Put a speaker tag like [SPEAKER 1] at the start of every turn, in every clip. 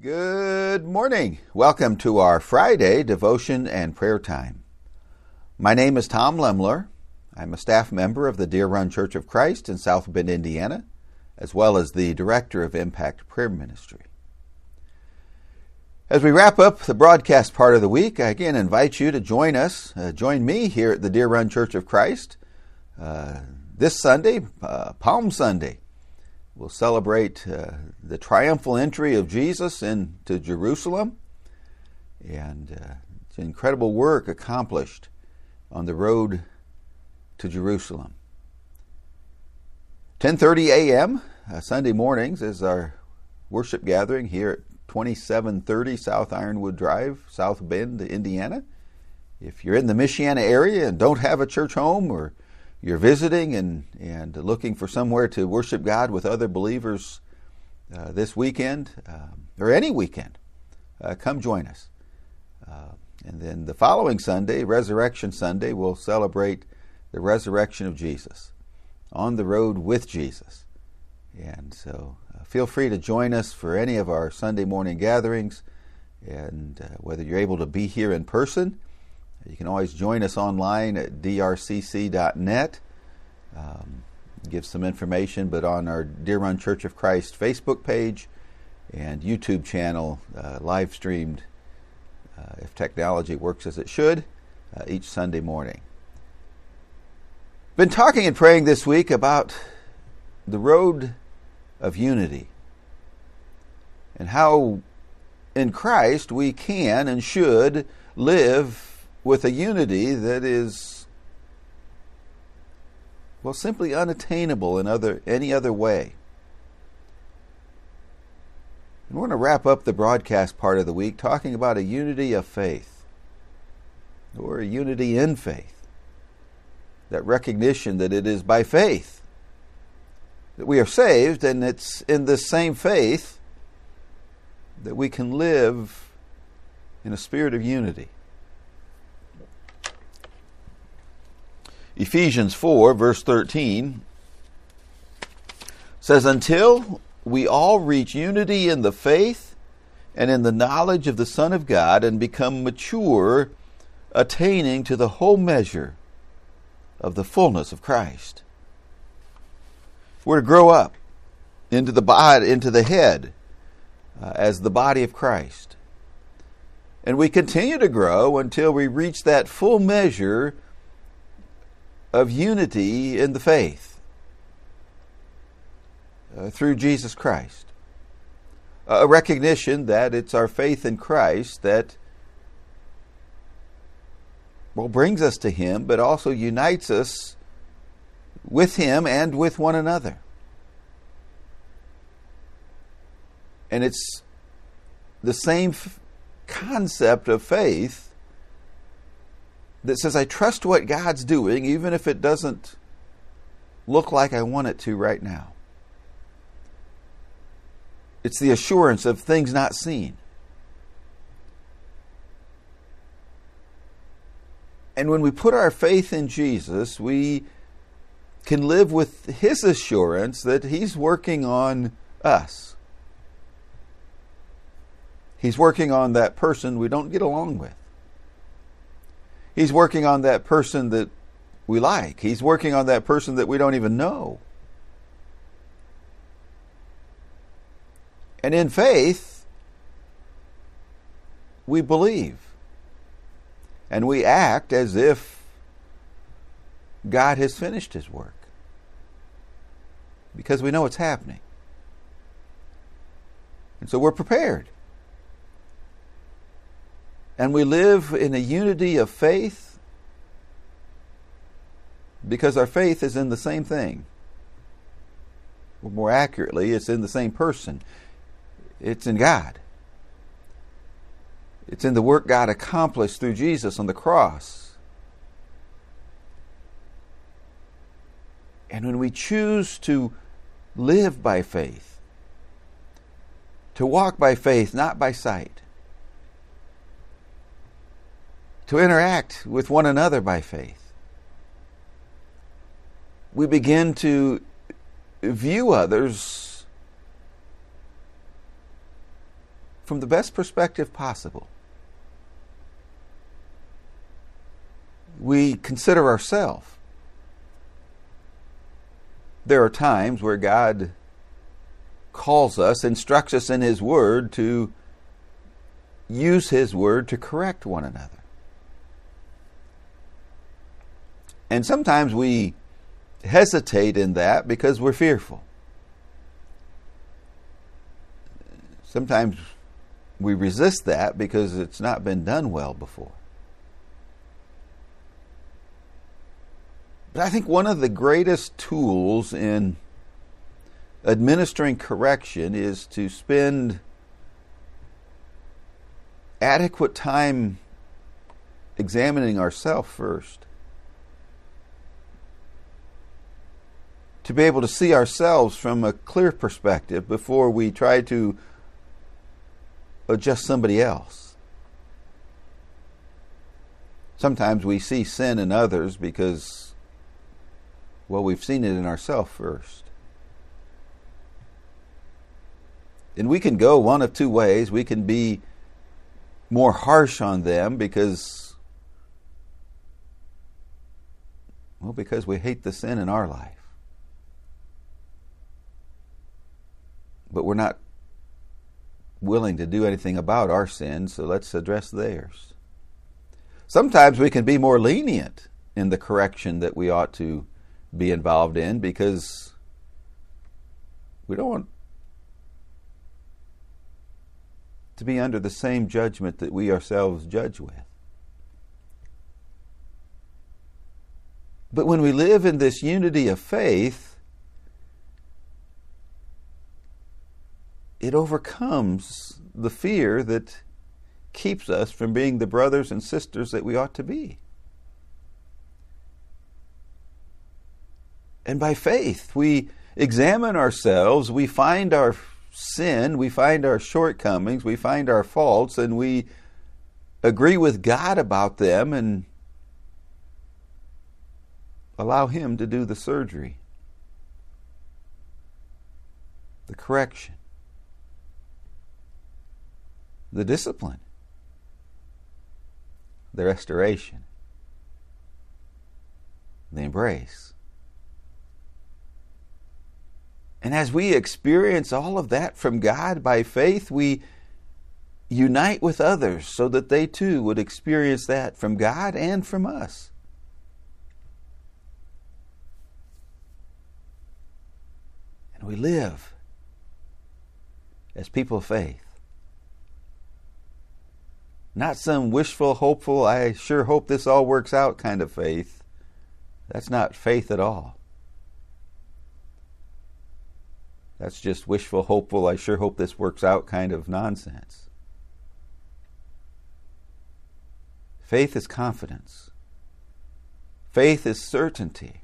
[SPEAKER 1] Good morning. Welcome to our Friday devotion and prayer time. My name is Tom Lemler. I'm a staff member of the Deer Run Church of Christ in South Bend, Indiana, as well as the director of Impact Prayer Ministry. As we wrap up the broadcast part of the week, I again invite you to join me here at the Deer Run Church of Christ this Sunday, Palm Sunday. We'll celebrate the triumphal entry of Jesus into Jerusalem, and it's an incredible work accomplished on the road to Jerusalem. 10:30 a.m. Sunday mornings is our worship gathering here at 2730 South Ironwood Drive, South Bend, Indiana. If you're in the Michiana area and don't have a church home, or you're visiting and looking for somewhere to worship God with other believers this weekend, or any weekend, come join us. And then the following Sunday, Resurrection Sunday, we'll celebrate the resurrection of Jesus, on the road with Jesus. And so feel free to join us for any of our Sunday morning gatherings, and whether you're able to be here in person, you can always join us online at drcc.net. Give some information, but on our Deer Run Church of Christ Facebook page and YouTube channel, live streamed, if technology works as it should, each Sunday morning. Been talking and praying this week about the road of unity, and how in Christ we can and should live with a unity that is, well, simply unattainable in any other way. And we're going to wrap up the broadcast part of the week talking about a unity of faith, or a unity in faith. That recognition that it is by faith that we are saved, and it's in this same faith that we can live in a spirit of unity. Ephesians 4, verse 13 says, "Until we all reach unity in the faith and in the knowledge of the Son of God, and become mature, attaining to the whole measure of the fullness of Christ." We're to grow up into the head as the body of Christ. And we continue to grow until we reach that full measure of unity in the faith through Jesus Christ. A recognition that it's our faith in Christ that brings us to Him, but also unites us with Him and with one another. And it's the same concept of faith that says, I trust what God's doing, even if it doesn't look like I want it to right now. It's the assurance of things not seen. And when we put our faith in Jesus, we can live with His assurance that He's working on us. He's working on that person we don't get along with. He's working on that person that we like. He's working on that person that we don't even know. And in faith, we believe. And we act as if God has finished His work, because we know it's happening. And so we're prepared. And we live in a unity of faith because our faith is in the same thing. Or more accurately, it's in the same person. It's in God. It's in the work God accomplished through Jesus on the cross. And when we choose to live by faith, to walk by faith, not by sight, to interact with one another by faith, we begin to view others from the best perspective possible. We consider ourselves. There are times where God calls us, instructs us in His Word to use His Word to correct one another. And sometimes we hesitate in that because we're fearful. Sometimes we resist that because it's not been done well before. But I think one of the greatest tools in administering correction is to spend adequate time examining ourselves first. To be able to see ourselves from a clear perspective before we try to adjust somebody else. Sometimes we see sin in others because, well, we've seen it in ourselves first. And we can go one of two ways. We can be more harsh on them because we hate the sin in our life. But we're not willing to do anything about our sin, so let's address theirs. Sometimes we can be more lenient in the correction that we ought to be involved in because we don't want to be under the same judgment that we ourselves judge with. But when we live in this unity of faith, it overcomes the fear that keeps us from being the brothers and sisters that we ought to be. And by faith, we examine ourselves, we find our sin, we find our shortcomings, we find our faults, and we agree with God about them and allow Him to do the surgery, the correction, the discipline, the restoration, the embrace. And as we experience all of that from God by faith, we unite with others so that they too would experience that from God and from us. And we live as people of faith. Not some wishful, hopeful, I sure hope this all works out kind of faith. That's not faith at all. That's just wishful, hopeful, I sure hope this works out kind of nonsense. Faith is confidence. Faith is certainty.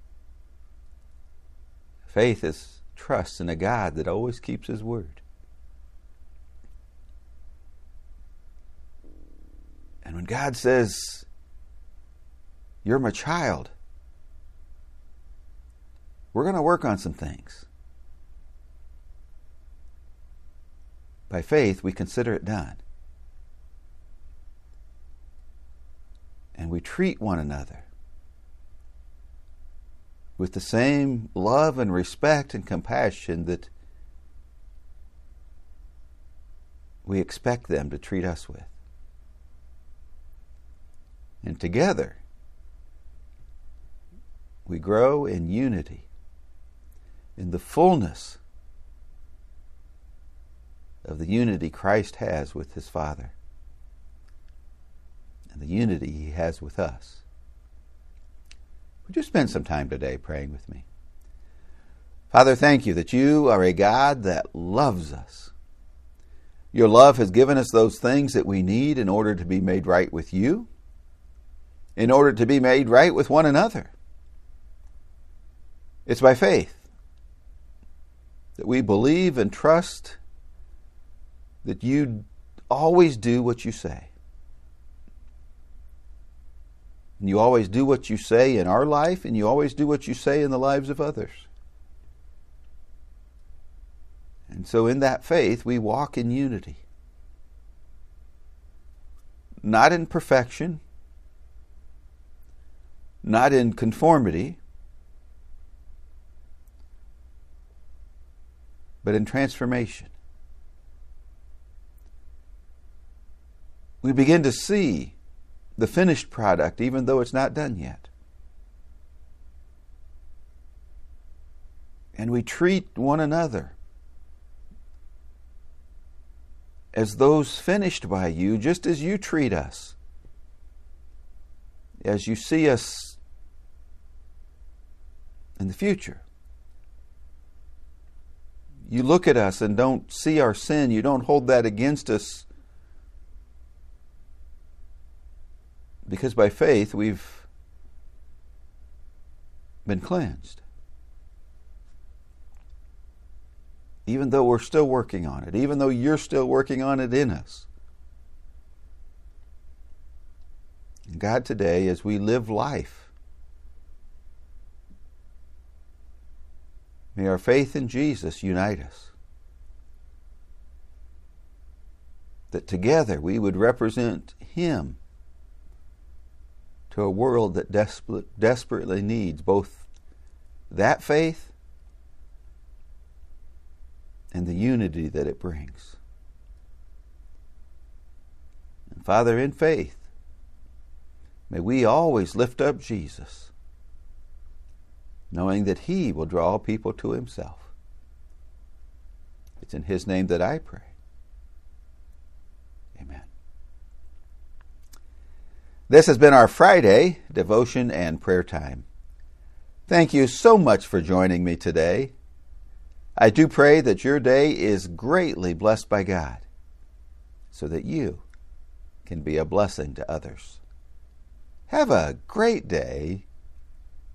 [SPEAKER 1] Faith is trust in a God that always keeps His word. And when God says, "You're my child," we're going to work on some things. By faith, we consider it done. And we treat one another with the same love and respect and compassion that we expect them to treat us with. And together, we grow in unity, in the fullness of the unity Christ has with His Father and the unity He has with us. Would you spend some time today praying with me? Father, thank You that You are a God that loves us. Your love has given us those things that we need in order to be made right with You, in order to be made right with one another. It's by faith that we believe and trust that You always do what You say. And You always do what You say in our life, and You always do what You say in the lives of others. And so in that faith, we walk in unity. not in perfection, not in conformity, but in transformation. We begin to see the finished product, even though it's not done yet. And we treat one another as those finished by you, just as you treat us. As you see us in the future. You look at us and don't see our sin. You don't hold that against us. Because by faith we've been cleansed. Even though we're still working on it. Even though you're still working on it in us. And God, today, as we live life, may our faith in Jesus unite us. That together we would represent Him to a world that desperately needs both that faith and the unity that it brings. And Father, in faith, may we always lift up Jesus, knowing that He will draw people to Himself. It's in His name that I pray. Amen. This has been our Friday devotion and prayer time. Thank you so much for joining me today. I do pray that your day is greatly blessed by God, so that you can be a blessing to others. Have a great day,